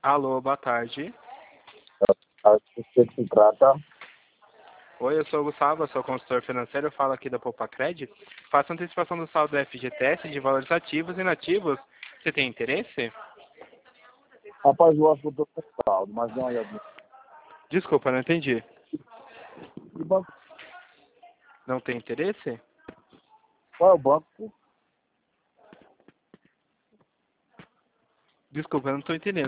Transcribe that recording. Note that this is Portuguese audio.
Alô, boa tarde. A que se trata? Oi, eu sou o Gustavo, eu sou consultor financeiro, eu falo aqui da Poupacred. Faço antecipação do saldo do FGTS de valores ativos e inativos. Você tem interesse? Rapaz, eu acho que eu tô com saldo, mas dá uma olhadinha. Desculpa, não entendi. Que banco? Não tem interesse? Qual é o banco? Desculpa, eu não estou entendendo.